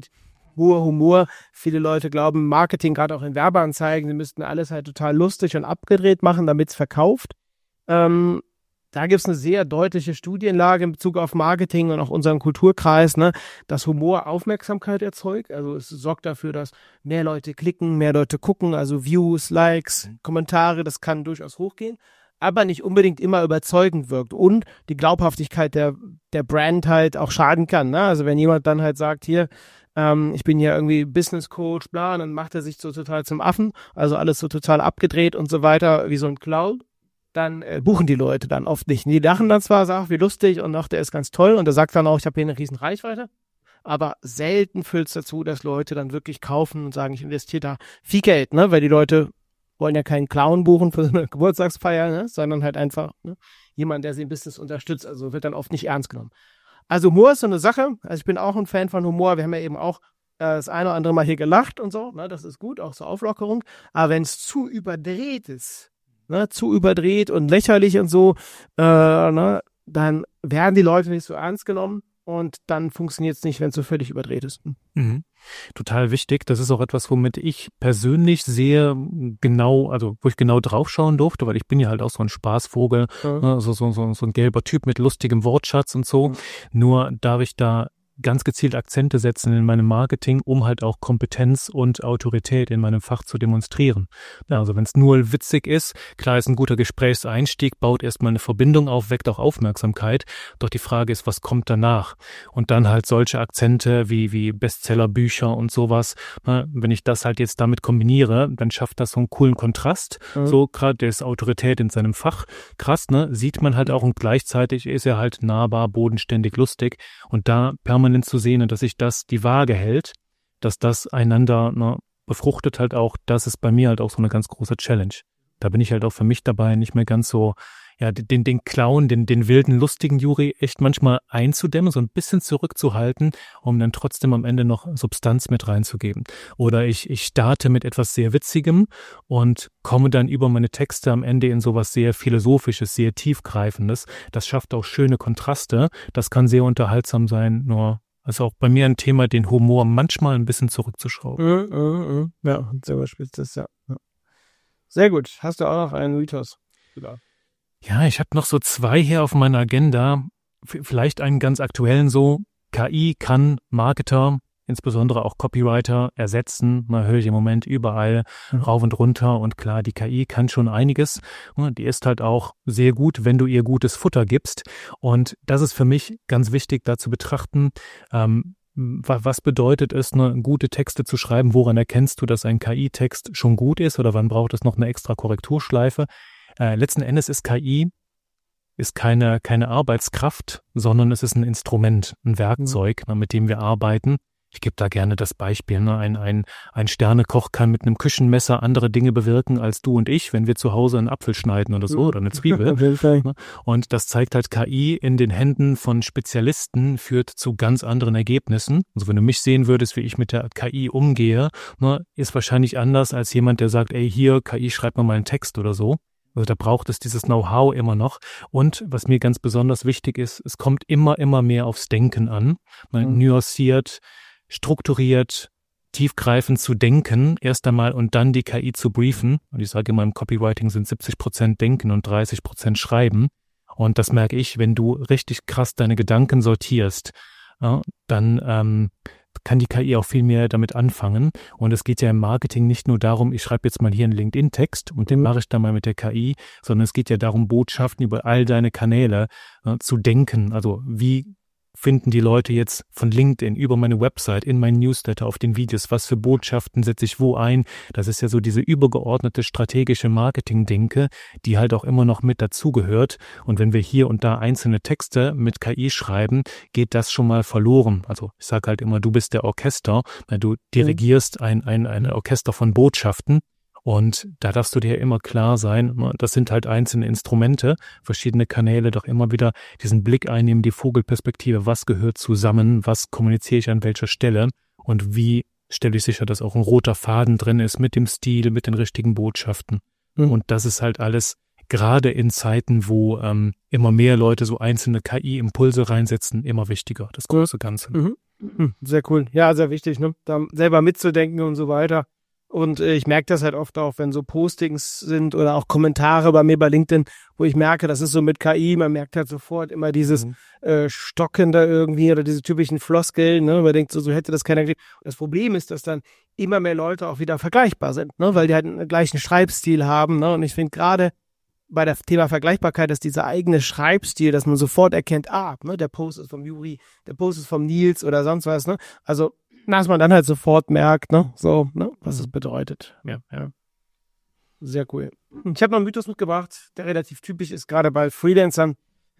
hoher Humor. Viele Leute glauben, Marketing, gerade auch in Werbeanzeigen, sie müssten alles halt total lustig und abgedreht machen, damit es verkauft. Ähm, da gibt es eine sehr deutliche Studienlage in Bezug auf Marketing und auch unseren Kulturkreis, ne, dass Humor Aufmerksamkeit erzeugt. Also es sorgt dafür, dass mehr Leute klicken, mehr Leute gucken, also Views, Likes, Kommentare, das kann durchaus hochgehen, aber nicht unbedingt immer überzeugend wirkt und die Glaubhaftigkeit der, der Brand halt auch schaden kann. Ne? Also wenn jemand dann halt sagt, hier, ähm, ich bin ja irgendwie Business Coach, bla, dann macht er sich so total zum Affen, also alles so total abgedreht und so weiter, wie so ein Clown. Dann äh, buchen die Leute dann oft nicht. Die lachen dann zwar, sagen, wie lustig und ach, der ist ganz toll und der sagt dann auch, ich habe hier eine riesen Reichweite, aber selten führt es dazu, dass Leute dann wirklich kaufen und sagen, ich investiere da viel Geld, ne, weil die Leute wollen ja keinen Clown buchen für so eine Geburtstagsfeier, ne, sondern halt einfach ne, jemand, der sie im Business unterstützt, also wird dann oft nicht ernst genommen. Also Humor ist so eine Sache, also ich bin auch ein Fan von Humor, wir haben ja eben auch äh, das eine oder andere Mal hier gelacht und so, ne, das ist gut, auch zur Auflockerung, aber wenn es zu überdreht ist, Ne, zu überdreht und lächerlich und so, äh, ne, dann werden die Leute nicht so ernst genommen und dann funktioniert es nicht, wenn es so völlig überdreht ist. Mhm. Total wichtig. Das ist auch etwas, womit ich persönlich sehr genau, also wo ich genau draufschauen durfte, weil ich bin ja halt auch so ein Spaßvogel, mhm. ne, so, so, so, so ein gelber Typ mit lustigem Wortschatz und so. Mhm. Nur darf ich da ganz gezielt Akzente setzen in meinem Marketing, um halt auch Kompetenz und Autorität in meinem Fach zu demonstrieren. Ja, also wenn es nur witzig ist, klar ist ein guter Gesprächseinstieg, baut erstmal eine Verbindung auf, weckt auch Aufmerksamkeit. Doch die Frage ist, was kommt danach? Und dann halt solche Akzente wie wie Bestsellerbücher und sowas. Na, wenn ich das halt jetzt damit kombiniere, dann schafft das so einen coolen Kontrast. Mhm. So gerade der ist Autorität in seinem Fach. Krass, ne? Sieht man halt auch und gleichzeitig ist er halt nahbar, bodenständig, lustig und da permanent zu sehen, dass sich das die Waage hält, dass das einander ne, befruchtet halt auch, das ist bei mir halt auch so eine ganz große Challenge. Da bin ich halt auch für mich dabei, nicht mehr ganz so, ja, den, den Clown, den, den wilden, lustigen Juri echt manchmal einzudämmen, so ein bisschen zurückzuhalten, um dann trotzdem am Ende noch Substanz mit reinzugeben. Oder ich, ich starte mit etwas sehr Witzigem und komme dann über meine Texte am Ende in sowas sehr Philosophisches, sehr Tiefgreifendes. Das schafft auch schöne Kontraste. Das kann sehr unterhaltsam sein, nur also auch bei mir ein Thema, den Humor manchmal ein bisschen zurückzuschrauben. Mm, mm, mm. Ja, sehr überspitzt ist ja. ja. Sehr gut. Hast du auch noch einen Mythos? Ja, ja ich habe noch so zwei hier auf meiner Agenda. V- vielleicht einen ganz aktuellen so. K I kann Marketer, insbesondere auch Copywriter, ersetzen. Man höre ich im Moment überall mhm. rauf und runter. Und klar, die K I kann schon einiges. Die ist halt auch sehr gut, wenn du ihr gutes Futter gibst. Und das ist für mich ganz wichtig, da zu betrachten, ähm, was bedeutet es, ne, gute Texte zu schreiben? Woran erkennst du, dass ein K I-Text schon gut ist oder wann braucht es noch eine extra Korrekturschleife? Äh, letzten Endes ist K I ist keine keine Arbeitskraft, sondern es ist ein Instrument, ein Werkzeug, ne, mit dem wir arbeiten. Ich gebe da gerne das Beispiel, ne? ein, ein, ein Sternekoch kann mit einem Küchenmesser andere Dinge bewirken als du und ich, wenn wir zu Hause einen Apfel schneiden oder so oder eine Zwiebel. Ne? Und das zeigt halt, K I in den Händen von Spezialisten führt zu ganz anderen Ergebnissen. Also wenn du mich sehen würdest, wie ich mit der K I umgehe, ne, ist wahrscheinlich anders als jemand, der sagt, ey, hier, K I, schreib mir mal einen Text oder so. Also da braucht es dieses Know-how immer noch. Und was mir ganz besonders wichtig ist, es kommt immer, immer mehr aufs Denken an. Man mhm. nuanciert, strukturiert, tiefgreifend zu denken, erst einmal und dann die K I zu briefen. Und ich sage immer, im Copywriting sind siebzig Prozent Denken und dreißig Prozent Schreiben. Und das merke ich, wenn du richtig krass deine Gedanken sortierst, ja, dann ähm, kann die K I auch viel mehr damit anfangen. Und es geht ja im Marketing nicht nur darum, ich schreibe jetzt mal hier einen LinkedIn-Text und den mache ich dann mal mit der K I, sondern es geht ja darum, Botschaften über all deine Kanäle äh, zu denken. Also wie finden die Leute jetzt von LinkedIn über meine Website, in meinen Newsletter, auf den Videos, was für Botschaften setze ich wo ein. Das ist ja so diese übergeordnete strategische Marketing-Denke, die halt auch immer noch mit dazugehört. Und wenn wir hier und da einzelne Texte mit K I schreiben, geht das schon mal verloren. Also ich sage halt immer, du bist der Orchester, du dirigierst ein, ein, ein Orchester von Botschaften. Und da darfst du dir immer klar sein, das sind halt einzelne Instrumente, verschiedene Kanäle, doch immer wieder diesen Blick einnehmen, die Vogelperspektive, was gehört zusammen, was kommuniziere ich an welcher Stelle und wie stelle ich sicher, dass auch ein roter Faden drin ist mit dem Stil, mit den richtigen Botschaften. Mhm. Und das ist halt alles, gerade in Zeiten, wo ähm, immer mehr Leute so einzelne K I-Impulse reinsetzen, immer wichtiger, das große Ganze. Mhm. Hm, sehr cool. Ja, sehr wichtig, ne? Da selber mitzudenken und so weiter. Und äh, ich merke das halt oft auch, wenn so Postings sind oder auch Kommentare bei mir bei LinkedIn, wo ich merke, das ist so mit K I, man merkt halt sofort immer dieses mhm. äh, Stocken da irgendwie oder diese typischen Floskeln, ne? Man denkt so, so hätte das keiner gekriegt. Und das Problem ist, dass dann immer mehr Leute auch wieder vergleichbar sind, ne? Weil die halt einen gleichen Schreibstil haben, ne? Und ich finde gerade bei der Thema Vergleichbarkeit ist dieser eigene Schreibstil, dass man sofort erkennt, ah, ne, der Post ist vom Juri, der Post ist vom Nils oder sonst was, ne? Also dass man dann halt sofort merkt, ne, so, ne, was es bedeutet. Ja, ja. Sehr cool. Ich habe noch einen Mythos mitgebracht, der relativ typisch ist, gerade bei Freelancern.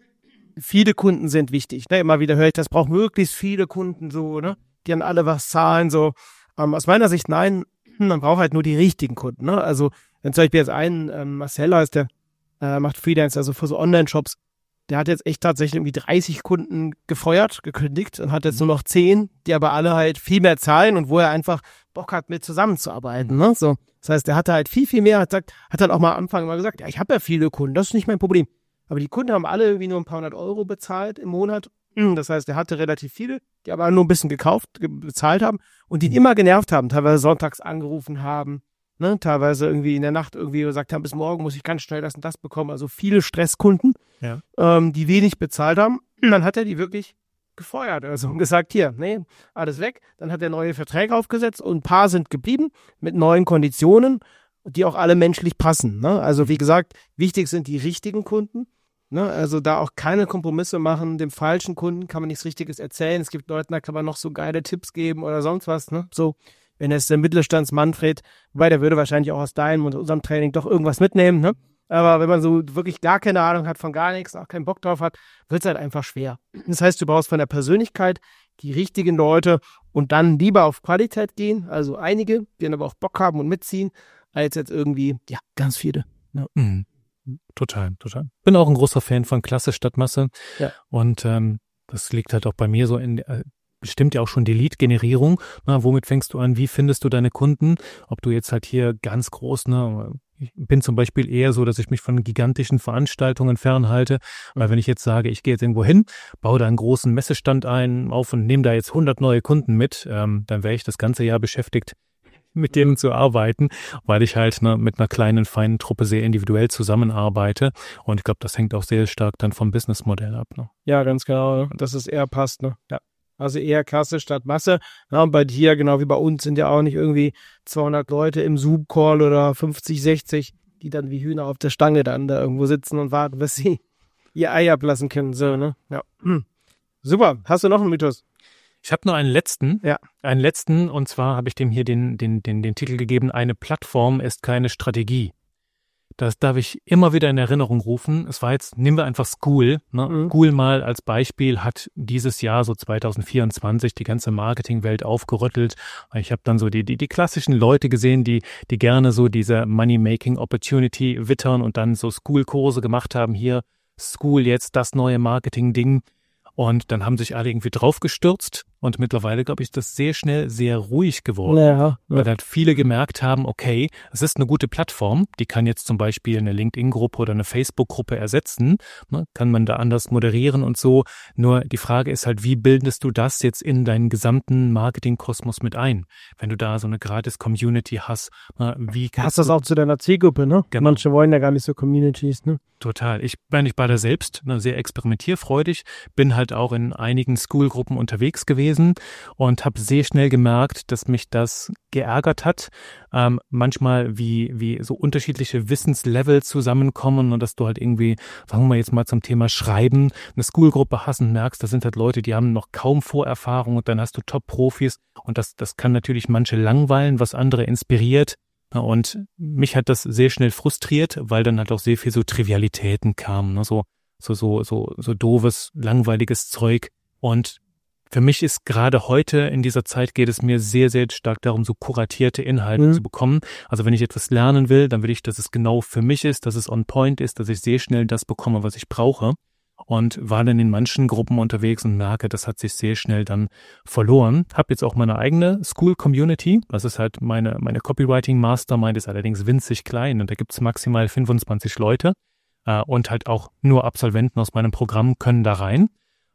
Viele Kunden sind wichtig. Ne? Immer wieder höre ich, das braucht möglichst viele Kunden, so, ne, die dann alle was zahlen, so. Ähm, aus meiner Sicht, nein, man braucht halt nur die richtigen Kunden, ne? Also, wenn zum Beispiel jetzt ein ähm, Marcel heißt, der äh, macht Freelancer, also für so Online-Shops. Der hat jetzt echt tatsächlich irgendwie dreißig Kunden gefeuert, gekündigt und hat jetzt nur noch zehn, die aber alle halt viel mehr zahlen und wo er einfach Bock hat, mit zusammenzuarbeiten. Ne? So, das heißt, der hatte halt viel, viel mehr, hat, sagt, hat dann auch mal am Anfang mal gesagt, ja, ich habe ja viele Kunden, das ist nicht mein Problem. Aber die Kunden haben alle irgendwie nur ein paar hundert Euro bezahlt im Monat. Das heißt, er hatte relativ viele, die aber nur ein bisschen gekauft, bezahlt haben und die ihn immer genervt haben, teilweise sonntags angerufen haben. Ne, teilweise irgendwie in der Nacht irgendwie gesagt haben, bis morgen muss ich ganz schnell das und das bekommen. Also viele Stresskunden, ja. ähm, die wenig bezahlt haben. Und dann hat er die wirklich gefeuert. Also gesagt, hier, nee, alles weg. Dann hat er neue Verträge aufgesetzt und ein paar sind geblieben mit neuen Konditionen, die auch alle menschlich passen. Ne? Also wie gesagt, wichtig sind die richtigen Kunden. Ne? Also da auch keine Kompromisse machen. Dem falschen Kunden kann man nichts Richtiges erzählen. Es gibt Leuten, da kann man noch so geile Tipps geben oder sonst was. Ne? So. Wenn es der Mittelstands-Manfred, wobei der würde wahrscheinlich auch aus deinem und unserem Training doch irgendwas mitnehmen, ne? Aber wenn man so wirklich gar keine Ahnung hat von gar nichts, auch keinen Bock drauf hat, wird es halt einfach schwer. Das heißt, du brauchst von der Persönlichkeit die richtigen Leute und dann lieber auf Qualität gehen, also einige, die dann aber auch Bock haben und mitziehen, als jetzt irgendwie, ja, ganz viele. Ja. Mhm. Total, total. Bin auch ein großer Fan von Klasse statt Masse. Ja. Und ähm, das liegt halt auch bei mir so in äh, bestimmt ja auch schon die Lead-Generierung. Na, womit fängst du an? Wie findest du deine Kunden? Ob du jetzt halt hier ganz groß, ne, ich bin zum Beispiel eher so, dass ich mich von gigantischen Veranstaltungen fernhalte, weil wenn ich jetzt sage, ich gehe jetzt irgendwo hin, baue da einen großen Messestand ein, auf und nehme da jetzt hundert neue Kunden mit, ähm, dann wäre ich das ganze Jahr beschäftigt, mit denen zu arbeiten, weil ich halt ne, mit einer kleinen, feinen Truppe sehr individuell zusammenarbeite. Und ich glaube, das hängt auch sehr stark dann vom Businessmodell ab. Ne? Ja, ganz genau, dass es eher passt. Ne? Ja. Also eher Klasse statt Masse. Ja, und bei dir, genau wie bei uns, sind ja auch nicht irgendwie zweihundert Leute im Zoom-Call oder fünfzig, sechzig, die dann wie Hühner auf der Stange dann da irgendwo sitzen und warten, bis sie ihr Ei ablassen können. So, ne? Ja. Hm. Super. Hast du noch einen Mythos? Ich habe nur einen letzten. Ja. Einen letzten, und zwar habe ich dem hier den, den, den, den Titel gegeben, eine Plattform ist keine Strategie. Das darf ich immer wieder in Erinnerung rufen. Es war jetzt, nehmen wir einfach Skool. Ne? Mhm. Skool mal als Beispiel hat dieses Jahr, so zwanzig vierundzwanzig, die ganze Marketingwelt aufgerüttelt. Ich habe dann so die, die, die klassischen Leute gesehen, die, die gerne so diese Money-Making-Opportunity wittern und dann so Skool-Kurse gemacht haben. Hier, Skool jetzt, das neue Marketing-Ding. Und dann haben sich alle irgendwie draufgestürzt und mittlerweile, glaube ich, ist das sehr schnell sehr ruhig geworden, ja, ja. Weil halt viele gemerkt haben, okay, es ist eine gute Plattform, die kann jetzt zum Beispiel eine LinkedIn-Gruppe oder eine Facebook-Gruppe ersetzen, ne, kann man da anders moderieren und so. Nur die Frage ist halt, wie bildest du das jetzt in deinen gesamten Marketing-Kosmos mit ein? Wenn du da so eine Gratis-Community hast, ne, wie hast du das auch zu deiner Zielgruppe, ne? Genau. Manche wollen ja gar nicht so Communities, ne? Total. Ich bin nicht bei der selbst ne, sehr experimentierfreudig, bin halt auch in einigen School-Gruppen unterwegs gewesen und habe sehr schnell gemerkt, dass mich das geärgert hat. Ähm, manchmal wie wie so unterschiedliche Wissenslevel zusammenkommen und dass du halt irgendwie, sagen wir jetzt mal zum Thema Schreiben, eine School-Gruppe hast und merkst, da sind halt Leute, die haben noch kaum Vorerfahrung und dann hast du Top-Profis und das das kann natürlich manche langweilen, was andere inspiriert. Und mich hat das sehr schnell frustriert, weil dann halt auch sehr viel so Trivialitäten kamen, ne? so, so, so, so, so doofes, langweiliges Zeug. Und für mich ist gerade heute in dieser Zeit geht es mir sehr, sehr stark darum, so kuratierte Inhalte mhm. zu bekommen. Also wenn ich etwas lernen will, dann will ich, dass es genau für mich ist, dass es on point ist, dass ich sehr schnell das bekomme, was ich brauche. Und war dann in manchen Gruppen unterwegs und merke, das hat sich sehr schnell dann verloren. Hab jetzt auch meine eigene School-Community. Das ist halt meine meine Copywriting-Mastermind, ist allerdings winzig klein und da gibt's maximal fünfundzwanzig Leute. Äh, und halt auch nur Absolventen aus meinem Programm können da rein.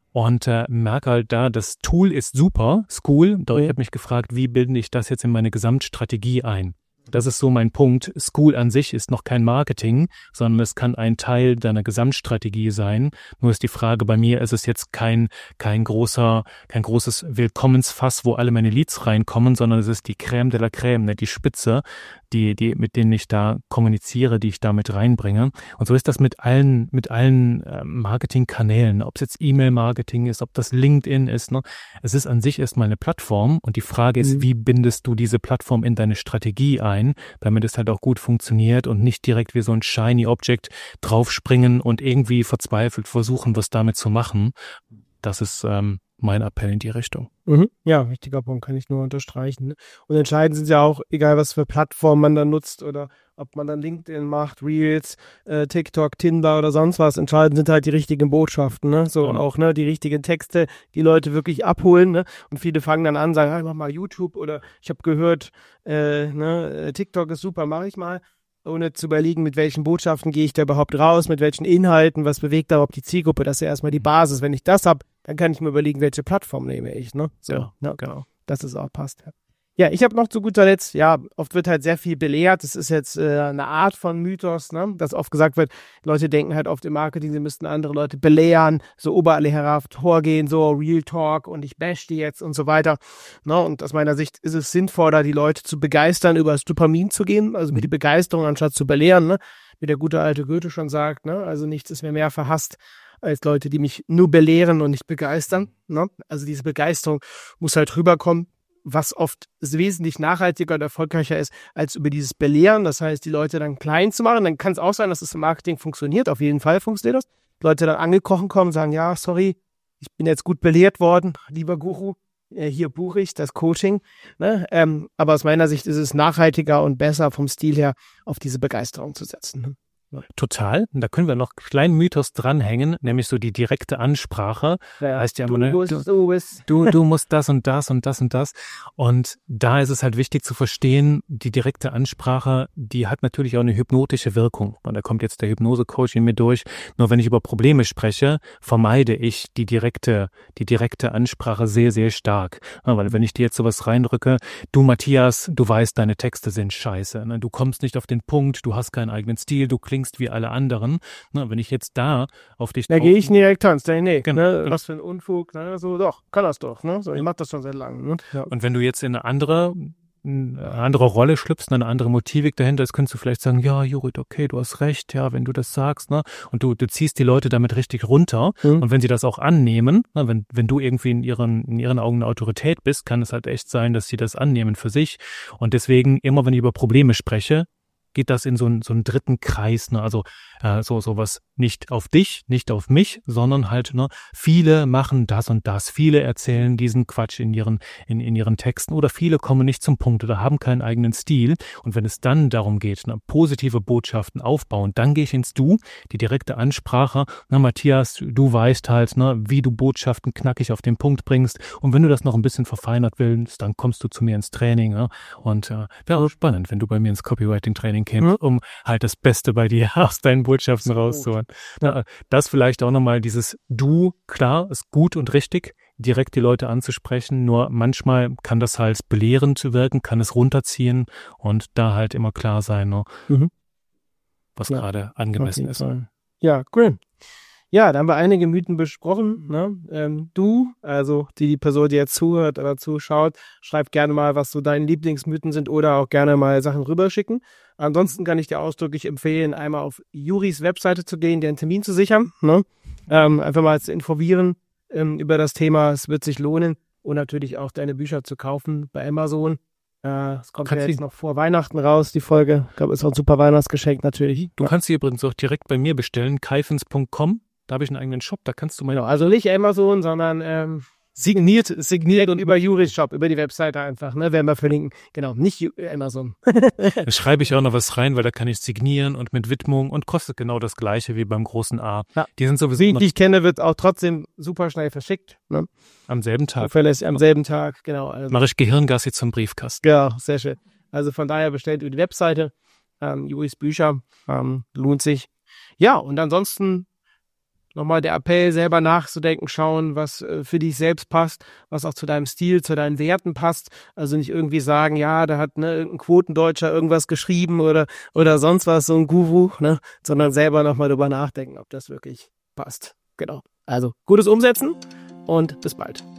und äh, merke halt da, das Tool ist super, Skool. Doch ich habe mich gefragt, wie bilde ich das jetzt in meine Gesamtstrategie ein? Das ist so mein Punkt. Skool an sich ist noch kein Marketing, sondern es kann ein Teil deiner Gesamtstrategie sein. Nur ist die Frage, bei mir ist es jetzt kein kein großer, kein großes Willkommensfass, wo alle meine Leads reinkommen, sondern es ist die Crème de la Crème, ne, die Spitze, die die mit denen ich da kommuniziere, die ich da mit reinbringe. Und so ist das mit allen mit allen äh, Marketingkanälen, ob es jetzt E-Mail-Marketing ist, ob das LinkedIn ist. Ne? Es ist an sich erstmal eine Plattform und die Frage ist, mhm. wie bindest du diese Plattform in deine Strategie ein, damit es halt auch gut funktioniert und nicht direkt wie so ein shiny Object draufspringen und irgendwie verzweifelt versuchen, was damit zu machen. Das ist ähm, mein Appell in die Richtung. Mhm. Ja, wichtiger Punkt, kann ich nur unterstreichen. Ne? Und entscheidend sind ja auch, egal was für Plattformen man da nutzt oder ob man dann LinkedIn macht, Reels, äh, TikTok, Tinder oder sonst was, entscheidend sind halt die richtigen Botschaften, ne? So, ja. Und auch, ne, die richtigen Texte, die Leute wirklich abholen, ne? Und viele fangen dann an, sagen, hey, mach mal YouTube oder ich habe gehört, äh, ne, TikTok ist super, mache ich mal. Ohne zu überlegen, mit welchen Botschaften gehe ich da überhaupt raus, mit welchen Inhalten, was bewegt da überhaupt die Zielgruppe, das ist ja erstmal die Basis. Wenn ich das habe, dann kann ich mir überlegen, welche Plattform nehme ich, ne? So, ja, ja, genau. Dass es auch passt. Ja, ja ich habe noch zu guter Letzt, ja, oft wird halt sehr viel belehrt, das ist jetzt äh, eine Art von Mythos, ne? Dass oft gesagt wird, Leute denken halt oft im Marketing, sie müssten andere Leute belehren, so oberall hervorgehen, so Real Talk und ich bash die jetzt und so weiter. Ne? Und aus meiner Sicht ist es sinnvoller, die Leute zu begeistern, über das Dopamin zu gehen, also mit die Begeisterung anstatt zu belehren, ne? Wie der gute alte Goethe schon sagt, ne? Also nichts ist mir mehr verhasst als Leute, die mich nur belehren und nicht begeistern. Ne? Also diese Begeisterung muss halt rüberkommen, was oft wesentlich nachhaltiger und erfolgreicher ist, als über dieses Belehren. Das heißt, die Leute dann klein zu machen. Dann kann es auch sein, dass es im Marketing funktioniert. Auf jeden Fall funktioniert das. Leute dann angekrochen kommen, sagen, ja, sorry, ich bin jetzt gut belehrt worden, lieber Guru, äh, hier buche ich das Coaching. Ne? Ähm, aber aus meiner Sicht ist es nachhaltiger und besser vom Stil her, auf diese Begeisterung zu setzen. Ne? Total. Und da können wir noch einen kleinen Mythos dranhängen, nämlich so die direkte Ansprache. Ja, heißt ja du, immer, ne, musst, du, bist. du, du musst das und das und das und das. Und da ist es halt wichtig zu verstehen, die direkte Ansprache, die hat natürlich auch eine hypnotische Wirkung. Und da kommt jetzt der Hypnose-Coach in mir durch. Nur wenn ich über Probleme spreche, vermeide ich die direkte, die direkte Ansprache sehr, sehr stark. Ja, weil wenn ich dir jetzt sowas reindrücke, du Matthias, du weißt, deine Texte sind scheiße. Ne? Du kommst nicht auf den Punkt, du hast keinen eigenen Stil, du klingst wie alle anderen. Na, wenn ich jetzt da auf dich... Da gehe ich nie direkt tanzen. Nee, nee. Genau, ne? genau. Was für ein Unfug. Ne? So, doch, kann das doch. Ne? So, ich mach das schon seit langem. Ne? Ja. Und wenn du jetzt in eine andere, eine andere Rolle schlüpfst, eine andere Motivik dahinter ist, könntest du vielleicht sagen, ja, Jurid, okay, du hast recht, ja, wenn du das sagst, ne? Und du, du ziehst die Leute damit richtig runter. Mhm. Und wenn sie das auch annehmen, na, wenn, wenn du irgendwie in ihren, in ihren Augen eine Autorität bist, kann es halt echt sein, dass sie das annehmen für sich. Und deswegen, immer wenn ich über Probleme spreche, geht das in so einen, so einen dritten Kreis, ne? Also äh, so sowas nicht auf dich, nicht auf mich, sondern halt, ne, viele machen das und das, viele erzählen diesen Quatsch in ihren in, in ihren Texten oder viele kommen nicht zum Punkt oder haben keinen eigenen Stil. Und wenn es dann darum geht, ne, positive Botschaften aufbauen, dann gehe ich ins Du, die direkte Ansprache. Na Matthias, du weißt halt, ne, wie du Botschaften knackig auf den Punkt bringst. Und wenn du das noch ein bisschen verfeinert willst, dann kommst du zu mir ins Training. Ne? Und äh, wäre auch spannend, wenn du bei mir ins Copywriting-Training kämst, um halt das Beste bei dir aus deinen Botschaften rauszuholen. Na, das vielleicht auch nochmal dieses Du, klar, ist gut und richtig, direkt die Leute anzusprechen, nur manchmal kann das halt belehrend wirken, kann es runterziehen und da halt immer klar sein, ne, mhm. was ja, gerade angemessen ist. Fall. Ja, cool. Ja, da haben wir einige Mythen besprochen. Ne? Ähm, du, also die, die Person, die jetzt zuhört oder zuschaut, schreib gerne mal, was so deine Lieblingsmythen sind oder auch gerne mal Sachen rüberschicken. Ansonsten kann ich dir ausdrücklich empfehlen, einmal auf Juris Webseite zu gehen, dir einen Termin zu sichern. Ne? Ähm, einfach mal zu informieren ähm, über das Thema. Es wird sich lohnen. Und natürlich auch deine Bücher zu kaufen bei Amazon. Äh, es kommt ja jetzt noch vor Weihnachten raus, die Folge. Ich glaube, es ist auch ein super Weihnachtsgeschenk natürlich. Du ja. kannst sie übrigens auch direkt bei mir bestellen, kaifens punkt com. Da habe ich einen eigenen Shop, da kannst du mal... Genau, also nicht Amazon, sondern ähm, signiert, signiert und über Juris Shop, über die Webseite einfach, ne, werden wir verlinken. Genau, nicht Ju- Amazon. Da schreibe ich auch noch was rein, weil da kann ich signieren und mit Widmung und kostet genau das Gleiche wie beim großen A. Ja. Die sind sowieso Wie noch ich kenne, wird auch trotzdem super schnell verschickt. Ne? Am selben Tag. Verlässt am selben Tag, genau. Also, mache ich Gehirngassi zum Briefkasten. Ja, sehr schön. Also von daher bestellt über die Webseite, ähm, Juris Bücher, ähm, lohnt sich. Ja, und ansonsten Nochmal der Appell, selber nachzudenken, schauen, was äh, für dich selbst passt, was auch zu deinem Stil, zu deinen Werten passt. Also nicht irgendwie sagen, ja, da hat ne, irgendein Quotendeutscher irgendwas geschrieben oder oder sonst was, so ein Guru, ne, sondern selber nochmal drüber nachdenken, ob das wirklich passt. Genau. Also gutes Umsetzen und bis bald.